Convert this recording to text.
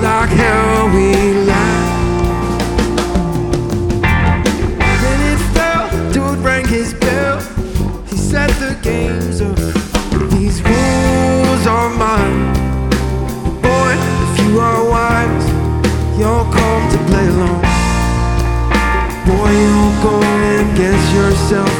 like hell we laugh. Then it fell, dude rang his bell. He said the game's over, these rules are mine. Boy, if you are wise, you'll come to play along. Boy, you'll go and get yourself